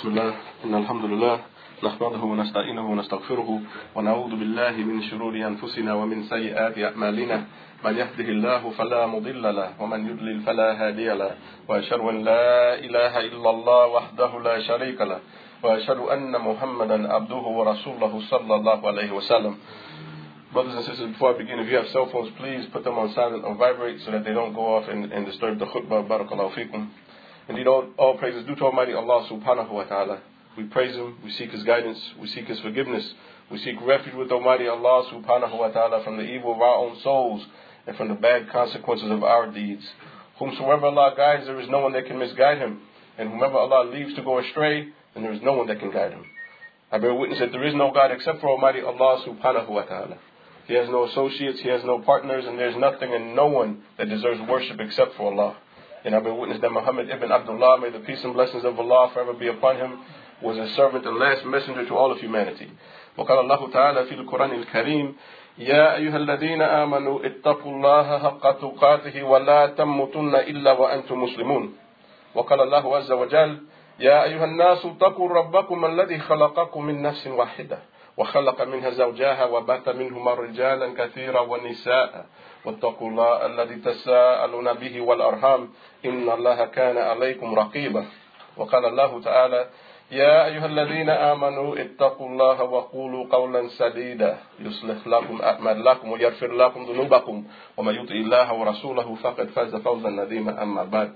بسم الله إن الحمد لله نحمده ونستعينه ونستغفره ونعوذ بالله من شرور أنفسنا ومن سيئات أعمالنا من يهده الله فلا مضل له ومن يضلل فلا هادي له وأشهد أن لا إله إلا الله وحده لا شريك له وأشهد أن محمدا عبده ورسوله صلى الله عليه وسلم. Brothers and sisters, before I begin, if you have cell phones, please put them on silent or vibrate so that they don't go off and disturb the khutbah. Barakallahu fikum. Indeed, all praise is due to Almighty Allah subhanahu wa ta'ala. We praise Him, we seek His guidance, we seek His forgiveness, we seek refuge with Almighty Allah subhanahu wa ta'ala from the evil of our own souls and from the bad consequences of our deeds. Whomsoever Allah guides, there is no one that can misguide him. And whomever Allah leaves to go astray, then there is no one that can guide him. I bear witness that there is no God except for Almighty Allah subhanahu wa ta'ala. He has no associates, He has no partners, and there is nothing and no one that deserves worship except for Allah. And I bear witness that Muhammad ibn Abdullah, may the peace and blessings of Allah forever be upon him, was a servant and last messenger to all of humanity. وقال الله تعالى في القرآن الكريم يا أيها الذين آمنوا اتقوا الله حق تقاته ولا تموتن إلا وأنتم مسلمون. وقال الله عز وجل يا أيها الناس اتقوا ربكم الذي خلقكم من نفس واحدة وخلق منها زوجها وبث منهما رجالا كثيرا ونساء واتقوا الله الذي تساءلون به والأرحام إن الله كان عليكم رقيبا. وقال الله تعالى يا أيها الذين آمنوا اتقوا الله وقولوا قولا سديدا يصلح لكم أعمالكم ويغفر لكم ذنوبكم ومن يطع الله ورسوله فقد فاز فوزا عظيما. أما بعد.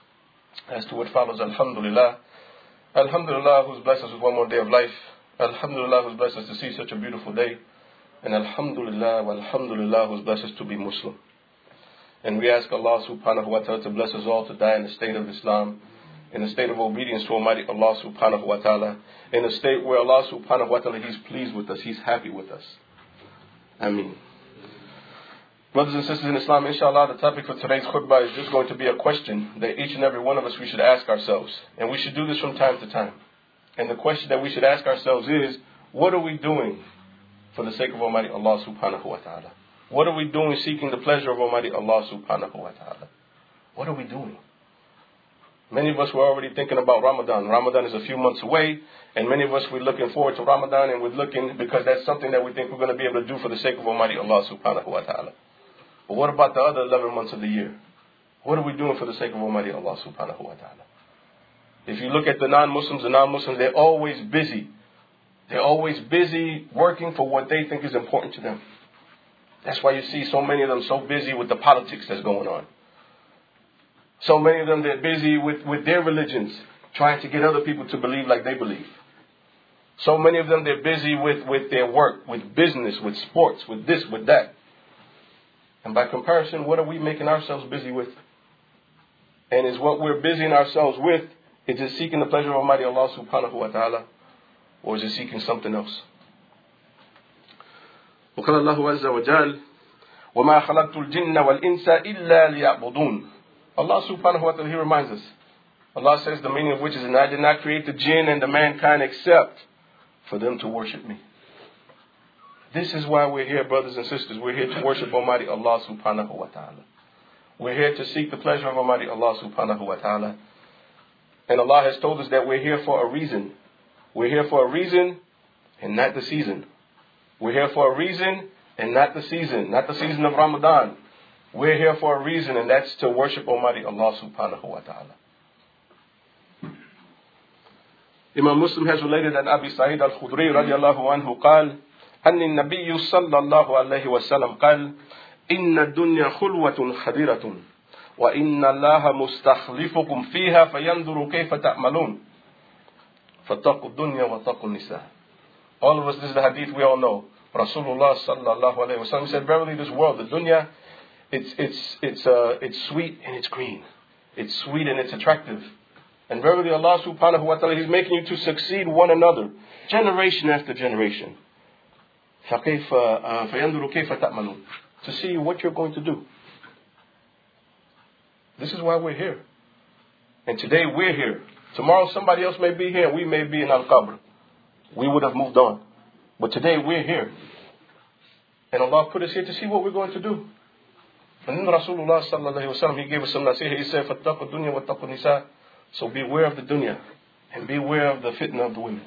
As to what follows, Alhamdulillah, who's blessed us with one more day of life. Alhamdulillah, who's blessed us to see such a beautiful day. And Alhamdulillah, who's blessed us to be Muslim. And we ask Allah subhanahu wa ta'ala to bless us all to die in the state of Islam, in a state of obedience to Almighty Allah subhanahu wa ta'ala, in a state where Allah subhanahu wa ta'ala, He's pleased with us, He's happy with us. Ameen. Brothers and sisters in Islam, inshallah, the topic for today's khutbah is just going to be a question that each and every one of us we should ask ourselves. And we should do this from time to time. And the question that we should ask ourselves is, what are we doing for the sake of Almighty Allah subhanahu wa ta'ala? What are we doing seeking the pleasure of Almighty Allah subhanahu wa ta'ala? What are we doing? Many of us were already thinking about Ramadan. Ramadan is a few months away, and many of us we're looking forward to Ramadan, and we're looking because that's something that we think we're going to be able to do for the sake of Almighty Allah subhanahu wa ta'ala. But what about the other 11 months of the year? What are we doing for the sake of Almighty Allah subhanahu wa ta'ala? If you look at the non-Muslims, they're always busy. They're always busy working for what they think is important to them. That's why you see so many of them so busy with the politics that's going on. So many of them, they're busy with their religions, trying to get other people to believe like they believe. So many of them, they're busy with their work, with business, with sports, with this, with that. And by comparison, what are we making ourselves busy with? And is what we're busying ourselves with, is it seeking the pleasure of Almighty Allah subhanahu wa ta'ala? Or is it seeking something else? وقال الله عز وجل وما خلقت الجن والإنس إلا ليعبدون. Allah subhanahu wa ta'ala, He reminds us. Allah says the meaning of which is, and I did not create the jinn and the mankind except for them to worship me. This is why we're here, brothers and sisters. We're here to worship Almighty Allah subhanahu wa ta'ala. We're here to seek the pleasure of Almighty Allah subhanahu wa ta'ala. And Allah has told us that we're here for a reason. We're here for a reason and not the season. We're here for a reason and not the season of Ramadan. We're here for a reason, and that's to worship Almighty Allah subhanahu wa ta'ala. Imam Muslim has related that Abi Sa'id al-Khudri radiallahu anhu قال أن النبي صلى الله عليه وسلم قال إن الدنيا خلوة خديرة وإن الله مستخلفكم فيها فينظر كيف تعملون فاتقوا الدنيا واتقوا النساء. All of us, this is the hadith we all know. Rasulullah sallallahu alayhi wa sallam said, verily this world, the dunya, it's sweet and it's green. It's sweet and it's attractive. And verily Allah subhanahu wa ta'ala, He's making you to succeed one another, generation after generation. فَيَنْظُرُ كَيْفَ تَأْمَلُونَ. To see what you're going to do. This is why we're here. And today we're here. Tomorrow somebody else may be here. We may be in Al-Qabr. We would have moved on. But today we're here. And Allah put us here to see what we're going to do. And then Rasulullah sallallahu alayhi wa sallam, He gave us some nasihah. He said, فَاتَّقُوا الدُّنْيَا وَاتَّقُوا النِّسَاء. So beware of the dunya And beware of the fitna of the women.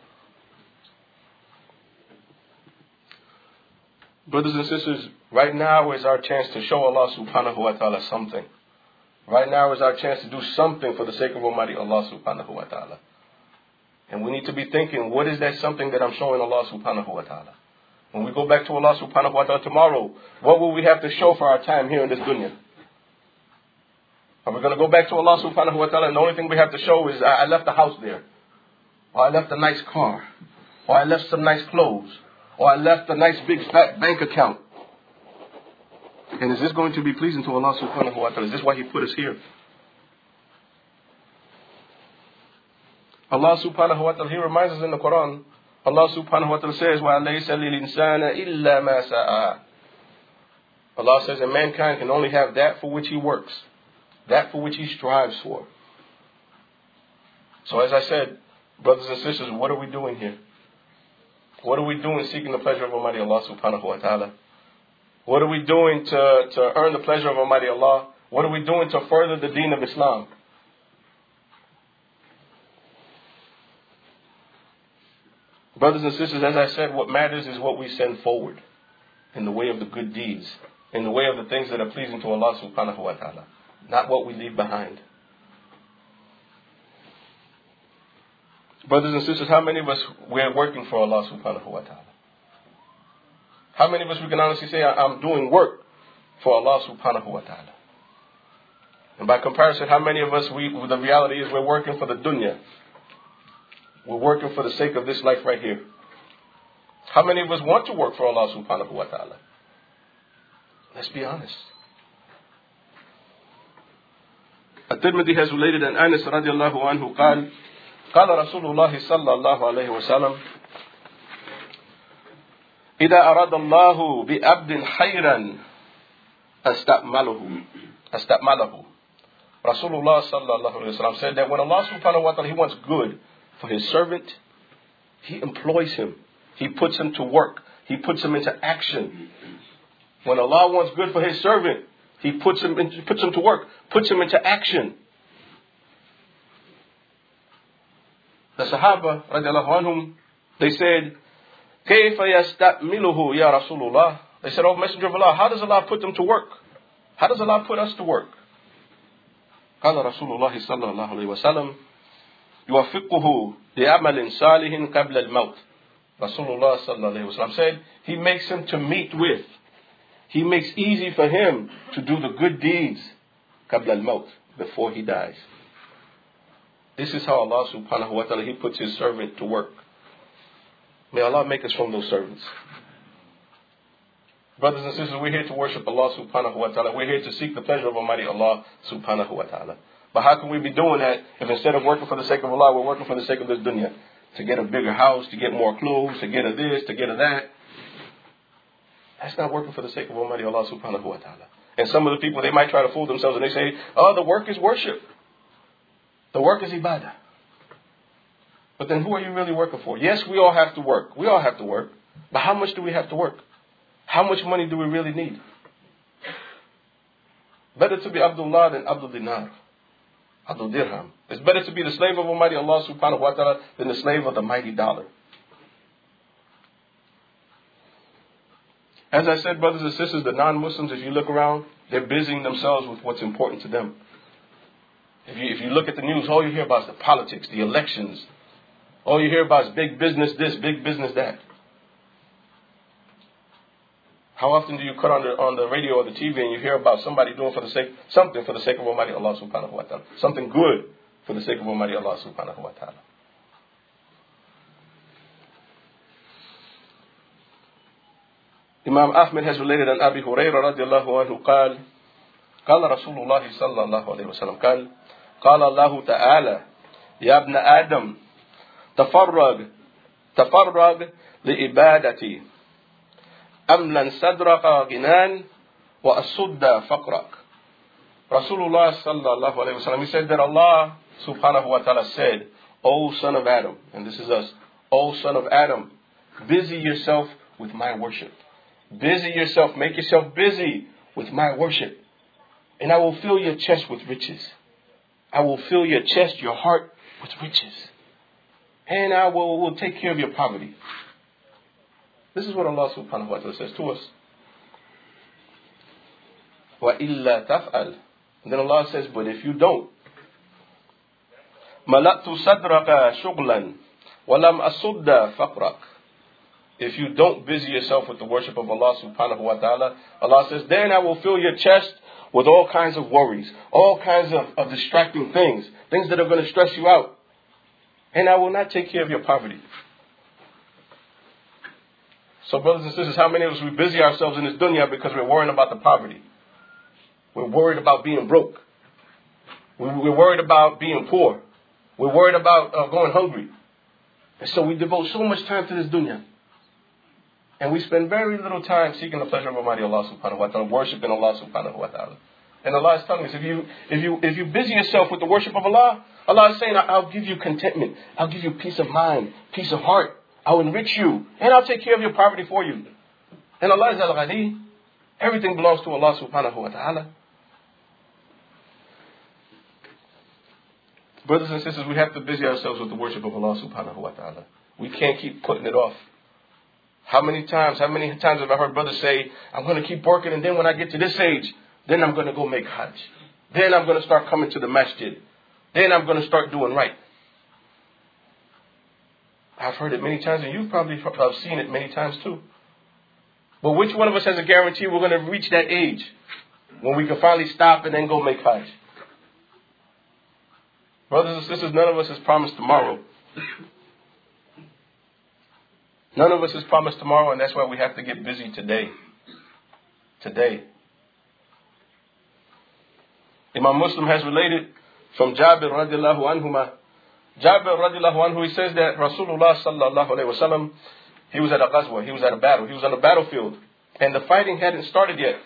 Brothers and sisters, right now is our chance to show Allah subhanahu wa ta'ala something. Right now is our chance to do something for the sake of Almighty Allah subhanahu wa ta'ala. And we need to be thinking, what is that something that I'm showing Allah subhanahu wa ta'ala? When we go back to Allah subhanahu wa ta'ala tomorrow, what will we have to show for our time here in this dunya? Are we going to go back to Allah subhanahu wa ta'ala and the only thing we have to show is I left the house there, or I left a nice car, or I left some nice clothes, or I left a nice big fat bank account? And is this going to be pleasing to Allah subhanahu wa ta'ala? Is this why He put us here? Allah subhanahu wa ta'ala, He reminds us in the Quran, Allah subhanahu wa ta'ala says, وَلَيْسَ لِلْإِنسَانَ إِلَّا مَا سَعَى. Allah says that mankind can only have that for which he works, that for which he strives for. So as I said, brothers and sisters, what are we doing here? What are we doing seeking the pleasure of Almighty Allah subhanahu wa ta'ala? What are we doing to earn the pleasure of Almighty Allah? What are we doing to further the deen of Islam? Brothers and sisters, as I said, what matters is what we send forward in the way of the good deeds, in the way of the things that are pleasing to Allah subhanahu wa ta'ala, not what we leave behind. Brothers and sisters, how many of us we're working for Allah subhanahu wa ta'ala? How many of us we can honestly say, I'm doing work for Allah subhanahu wa ta'ala? And by comparison, how many of us, the reality is we're working for the dunya. We're working for the sake of this life right here. How many of us want to work for Allah subhanahu wa ta'ala? Let's be honest. At-Tirmidhi has related an Anas radiallahu anhu قال قال رسول الله صلى الله عليه وسلم إذا أراد الله بأبد خيرا استأمله. Rasulullah sallallahu alayhi wa sallam said that when Allah subhanahu wa ta'ala, He wants good for His servant, He employs him. He puts him to work. He puts him into action. When Allah wants good for His servant, He puts him to work, puts him into action. The Sahaba radiallahu anhum, they said, كيف يستعمله يا رسول الله? They said, oh Messenger of Allah, how does Allah put them to work? How does Allah put us to work? قال رسول الله صلى الله عليه وسلم يوفقه لعمل صالح قبل الموت. Rasulullah sallallahu alayhi wa sallam said, He makes him to meet with. He makes easy for him to do the good deeds قبل الموت, before he dies. This is how Allah subhanahu wa ta'ala, He puts His servant to work. May Allah make us from those servants. Brothers and sisters, we're here to worship Allah subhanahu wa ta'ala. We're here to seek the pleasure of Almighty Allah subhanahu wa ta'ala. But how can we be doing that if instead of working for the sake of Allah, we're working for the sake of this dunya? To get a bigger house, to get more clothes, to get a this, to get a that. That's not working for the sake of Almighty Allah subhanahu wa ta'ala. And some of the people, they might try to fool themselves and they say, oh, the work is worship. The work is ibadah. But then who are you really working for? Yes, we all have to work. We all have to work. But how much do we have to work? How much money do we really need? Better to be Abdullah than Abdul Dinar, Abdul Dirham. It's better to be the slave of Almighty Allah subhanahu wa ta'ala than the slave of the mighty dollar. As I said, brothers and sisters, the non-Muslims, if you look around, they're busying themselves with what's important to them. If you look at the news, all you hear about is the politics, the elections. All you hear about is big business this, big business that. How often do you cut on the radio or the TV and you hear about somebody doing something for the sake of Almighty Allah subhanahu wa ta'ala? Something good for the sake of Almighty Allah subhanahu wa ta'ala. Imam Ahmed has related an Abi Hurairah radiallahu anhu قال قال رسول الله صلى الله عليه وسلم قال الله تعالى يا ابن آدم تفرغ لعبادتي أملا صدرك غنان وأسد فقرك. Rasulullah sallallahu alayhi wa sallam, he said that Allah subhanahu wa ta'ala said, O son of Adam, and this is us, O son of Adam, busy yourself with my worship. Busy yourself, make yourself busy with my worship. And I will fill your chest with riches. I will fill your chest, your heart with riches. and I will take care of your poverty. This is what Allah subhanahu wa ta'ala says to us. وَإِلَّا تَفْعَلْ. And then Allah says, but if you don't, مَلَأْتُ صَدْرَكَ شُغْلًا وَلَمْ أَصُدَّ فَقْرَكَ. If you don't busy yourself with the worship of Allah subhanahu wa ta'ala, Allah says, then I will fill your chest with all kinds of worries, all kinds of distracting things that are going to stress you out. And I will not take care of your poverty. So brothers and sisters, how many of us, we busy ourselves in this dunya because we're worrying about the poverty? We're worried about being broke. We're worried about being poor. We're worried about going hungry. And so we devote so much time to this dunya. And we spend very little time seeking the pleasure of Almighty Allah subhanahu wa ta'ala, worshiping Allah subhanahu wa ta'ala. And Allah is telling us, if you busy yourself with the worship of Allah, Allah is saying, I'll give you contentment. I'll give you peace of mind, peace of heart. I'll enrich you. And I'll take care of your poverty for you. And Allah is Al-Ghani. Everything belongs to Allah subhanahu wa ta'ala. Brothers and sisters, we have to busy ourselves with the worship of Allah subhanahu wa ta'ala. We can't keep putting it off. How many times have I heard brothers say, I'm going to keep working, and then when I get to this age, then I'm going to go make Hajj. Then I'm going to start coming to the masjid. Then I'm going to start doing right. I've heard it many times, and you've probably seen it many times too. But which one of us has a guarantee we're going to reach that age when we can finally stop and then go make Hajj? Brothers and sisters, none of us is promised tomorrow. None of us is promised tomorrow, and that's why we have to get busy today. Today. Imam Muslim has related from Jabir radiallahu anhuma. Jabir radiallahu anhu, he says that Rasulullah sallallahu alayhi wa sallam, he was at a ghazwa, he was at a battle, he was on the battlefield, and the fighting hadn't started yet.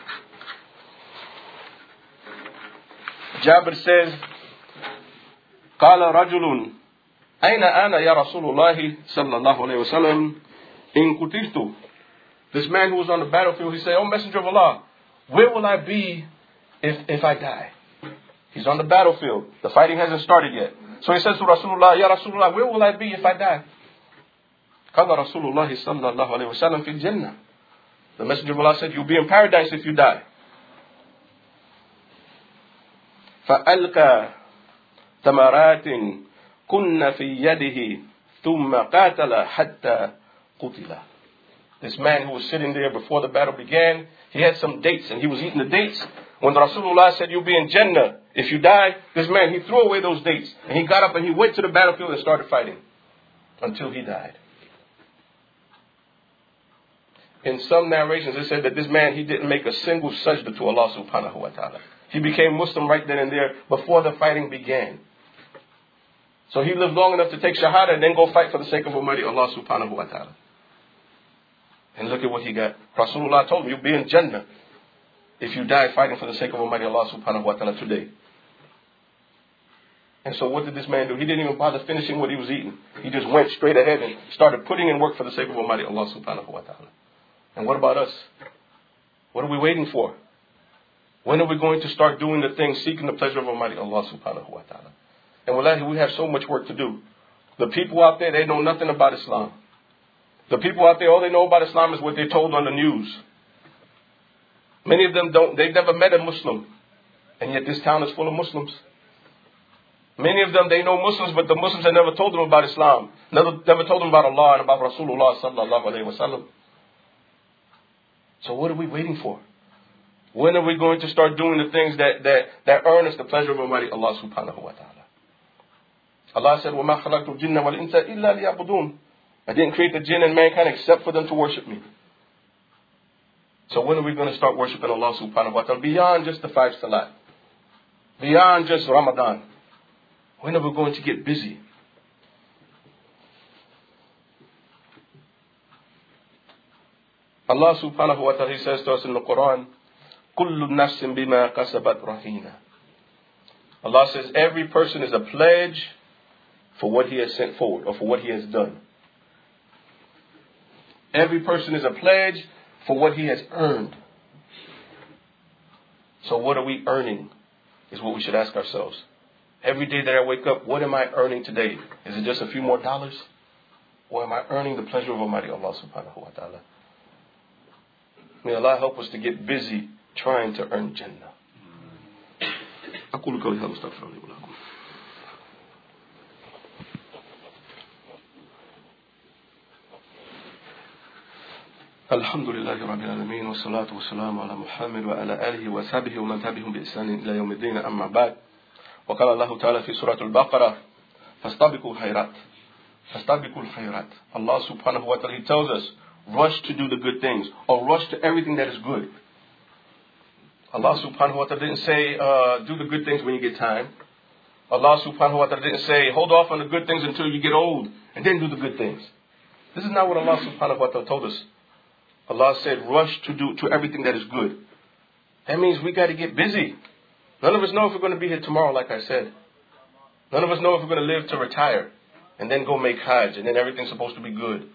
Jabir says, قال رجل أين أنا يا رسول الله صلى الله عليه وسلم إن قتلت. This man who was on the battlefield, he said, "Oh Messenger of Allah, where will I be if I die?" He's on the battlefield. The fighting hasn't started yet. So he says to Rasulullah, "Ya Rasulullah, where will I be if I die?" قال رسول الله صلى الله عليه وسلم في الجنة. The Messenger of Allah said, "You'll be in paradise if you die." فألقى ثمرات كن في يده ثم قاتل حتى قتل. This man who was sitting there before the battle began, he had some dates and he was eating the dates. When the Rasulullah said, "You'll be in Jannah if you die," this man, he threw away those dates. And he got up and he went to the battlefield and started fighting until he died. In some narrations, it said that this man, he didn't make a single sajda to Allah subhanahu wa ta'ala. He became Muslim right then and there before the fighting began. So he lived long enough to take shahada and then go fight for the sake of Almighty Allah subhanahu wa ta'ala. And look at what he got. Rasulullah told him, "You'll be in Jannah if you die fighting for the sake of Almighty Allah subhanahu wa ta'ala today." And so what did this man do? He didn't even bother finishing what he was eating. He just went straight ahead and started putting in work for the sake of Almighty Allah subhanahu wa ta'ala. And what about us? What are we waiting for? When are we going to start doing the things, seeking the pleasure of Almighty Allah subhanahu wa ta'ala? And wallahi, we have so much work to do. The people out there, they know nothing about Islam. The people out there, all they know about Islam is what they're told on the news. Many of them they've never met a Muslim. And yet this town is full of Muslims. Many of them, they know Muslims, but the Muslims have never told them about Islam. Never told them about Allah and about Rasulullah sallallahu alayhi wa sallam. So what are we waiting for? When are we going to start doing the things that earn us the pleasure of Almighty Allah subhanahu wa ta'ala? Allah said, وَمَا خَلَقْتُ الْجِنَّ وَالْإِنسَ إِلَّا لِيَعْبُدُونَ. I didn't create the jinn and mankind except for them to worship me. So when are we going to start worshiping Allah subhanahu wa ta'ala beyond just the 5 salat? Beyond just Ramadan? When are we going to get busy? Allah subhanahu wa ta'ala, He says to us in the Quran, كُلُّ نَفْسٍ بِمَا كَسَبَتْ رَهِينَ. Allah says every person is a pledge for what he has sent forward or for what he has done. Every person is a pledge for what he has earned. So what are we earning is what we should ask ourselves. Every day that I wake up, what am I earning today? Is it just a few more dollars? Or am I earning the pleasure of Almighty Allah subhanahu wa ta'ala? May Allah help us to get busy trying to earn Jannah. أقول قولي هذا واستغفر الله ولكم. الحمد لله رب العالمين والصلاة والسلام على محمد وعلى آله وصحبه ومن تبعهم بإحسان إلى يوم الدين أما بعد. وقال الله تعالى في سورة البقرة فاستبقوا الخيرات. فاستبقوا الخيرات. Allah subhanahu wa ta'ala, He tells us, rush to do the good things, or rush to everything that is good. Allah subhanahu wa ta'ala didn't say, do the good things when you get time. Allah subhanahu wa ta'ala didn't say, hold off on the good things until you get old, and then do the good things. This is not what Allah subhanahu wa ta'ala told us. Allah said, rush to everything that is good. That means we got to get busy. None of us know if we're going to be here tomorrow, like I said. None of us know if we're going to live to retire, and then go make Hajj, and then everything's supposed to be good.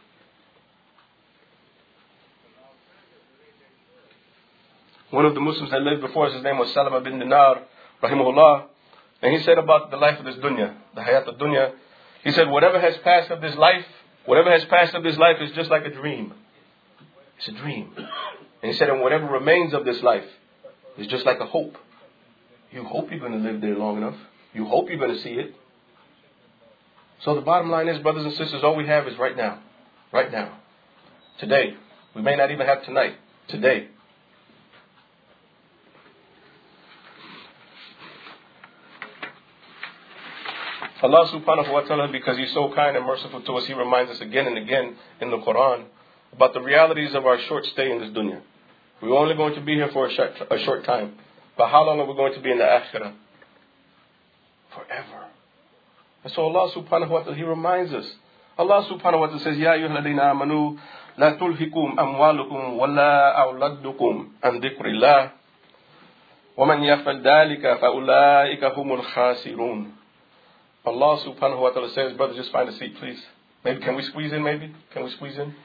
One of the Muslims that lived before us, his name was Salama bin Dinar, rahimahullah, and he said about the life of this dunya, the hayat of dunya, he said, whatever has passed of this life is just like a dream. It's a dream. And he said, and whatever remains of this life is just like a hope. You hope you're going to live there long enough. You hope you're going to see it. So the bottom line is, brothers and sisters, all we have is right now. Right now. Today. We may not even have tonight. Today. Allah subhanahu wa ta'ala, because He's so kind and merciful to us, He reminds us again and again in the Quran about the realities of our short stay in this dunya. We're only going to be here for a short time. But how long are we going to be in the akhirah? Forever. And so Allah subhanahu wa ta'ala, He reminds us. Allah subhanahu wa ta'ala says, Ya ayyuhalladhina amanu, la tulhikum amwalukum wa la awladdukum an dhikrillah. Wa man yaf'al dhalika fa ulaika humul khasirun. Allah subhanahu wa ta'ala says, brothers, just find a seat, please. Maybe, can we squeeze in, maybe? Can we squeeze in?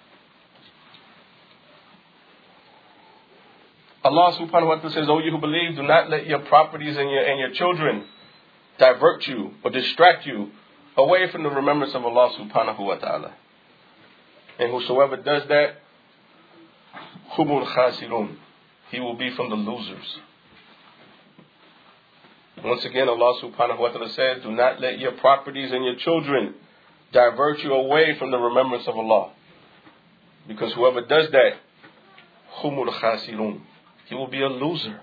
Allah subhanahu wa ta'ala says, O you who believe, do not let your properties and your children divert you or distract you away from the remembrance of Allah subhanahu wa ta'ala. And whosoever does that, humul khasirun, he will be from the losers. Once again, Allah subhanahu wa ta'ala says, do not let your properties and your children divert you away from the remembrance of Allah. Because whoever does that, humul khasirun, he will be a loser.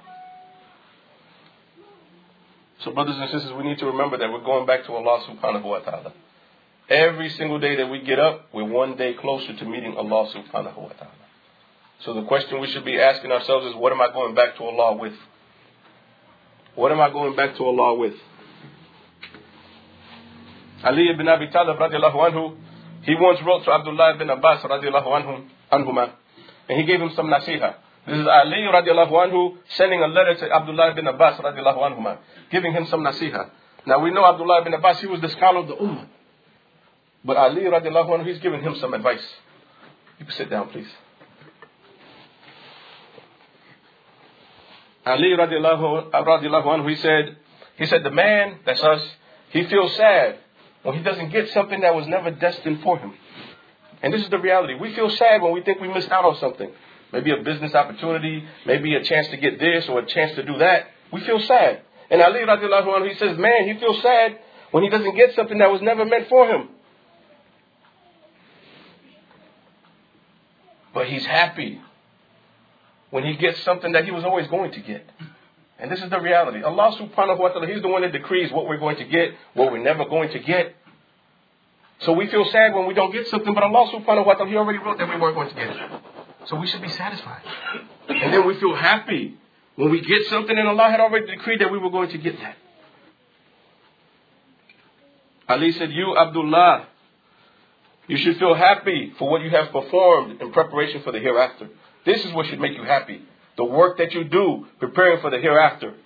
So brothers and sisters, we need to remember that we're going back to Allah subhanahu wa ta'ala. Every single day that we get up, we're one day closer to meeting Allah subhanahu wa ta'ala. So the question we should be asking ourselves is, what am I going back to Allah with? What am I going back to Allah with? Ali ibn Abi Talib radiallahu anhu, he once wrote to Abdullah ibn Abbas radiallahu anhuma, and he gave him some nasiha. This is Ali radiallahu anhu sending a letter to Abdullah ibn Abbas radiallahu anhuma, giving him some nasiha. Now we know Abdullah ibn Abbas, he was the scholar of the ummah. But Ali radiallahu anhu, he's giving him some advice. You can sit down, please. Ali radiallahu anhu, he said, the man, that's us, he feels sad when he doesn't get something that was never destined for him. And this is the reality. We feel sad when we think we missed out on something. Maybe a business opportunity, maybe a chance to get this or a chance to do that. We feel sad. And Ali radiallahu anhu, he says, man, he feels sad when he doesn't get something that was never meant for him. But he's happy when he gets something that he was always going to get. And this is the reality. Allah subhanahu wa ta'ala, He's the one that decrees what we're going to get, what we're never going to get. So we feel sad when we don't get something, but Allah subhanahu wa ta'ala, He already wrote that we weren't going to get it. So we should be satisfied. And then we feel happy when we get something, and Allah had already decreed that we were going to get that. Ali said, you, Abdullah, you should feel happy for what you have performed in preparation for the hereafter. This is what should make you happy. The work that you do preparing for the hereafter.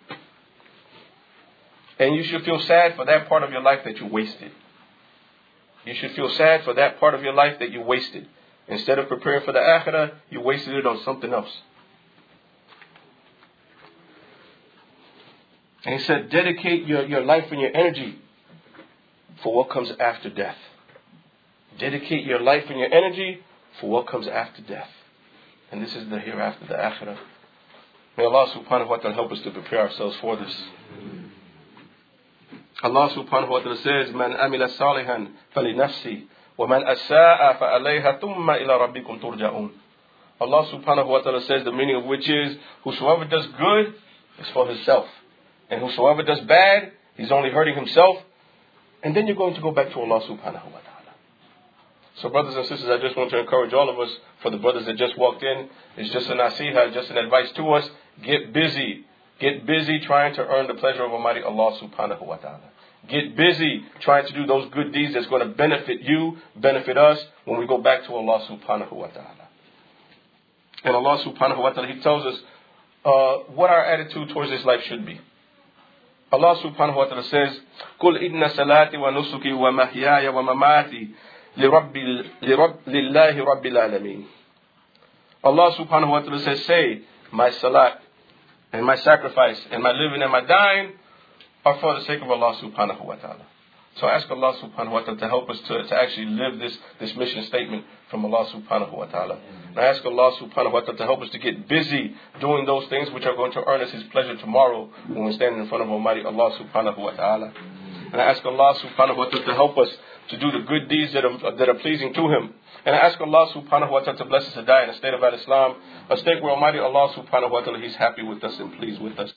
And you should feel sad for that part of your life that you wasted. You should feel sad for that part of your life that you wasted. Instead of preparing for the akhirah, you wasted it on something else. And he said, dedicate your life and your energy for what comes after death. Dedicate your life and your energy for what comes after death. And this is the hereafter, the akhirah. May Allah subhanahu wa ta'ala help us to prepare ourselves for this. Allah subhanahu wa ta'ala says, Man amila salihan falinafsi, wa man asa'a fa'alayha thumma ila rabbikum turja'un. Allah subhanahu wa ta'ala says, the meaning of which is, whosoever does good is for himself. And whosoever does bad, he's only hurting himself. And then you're going to go back to Allah subhanahu wa ta'ala. So brothers and sisters, I just want to encourage all of us, for the brothers that just walked in, it's just an nasiha, just an advice to us. Get busy. Get busy trying to earn the pleasure of Almighty Allah subhanahu wa ta'ala. Get busy trying to do those good deeds that's going to benefit you, benefit us, when we go back to Allah subhanahu wa ta'ala. And Allah subhanahu wa ta'ala, He tells us what our attitude towards this life should be. Allah subhanahu wa ta'ala says, قُلْ إِنَّ صَلَاتِي وَنُسُكِي وَمَحْيَايَ وَمَمَاتِي لِلَّهِ رَبِّ الْعَالَمِينَ. Allah subhanahu wa ta'ala says, say, my salat and my sacrifice and my living and my dying are for the sake of Allah subhanahu wa ta'ala. So I ask Allah subhanahu wa ta'ala to help us to actually live this mission statement from Allah subhanahu wa ta'ala. And I ask Allah subhanahu wa ta'ala to help us to get busy doing those things which are going to earn us His pleasure tomorrow when we're standing in front of Almighty Allah subhanahu wa ta'ala. And I ask Allah subhanahu wa ta'ala to help us to do the good deeds that are pleasing to Him. And I ask Allah subhanahu wa ta'ala to bless us to die in a state of Islam, a state where Almighty Allah subhanahu wa ta'ala, He's happy with us and pleased with us.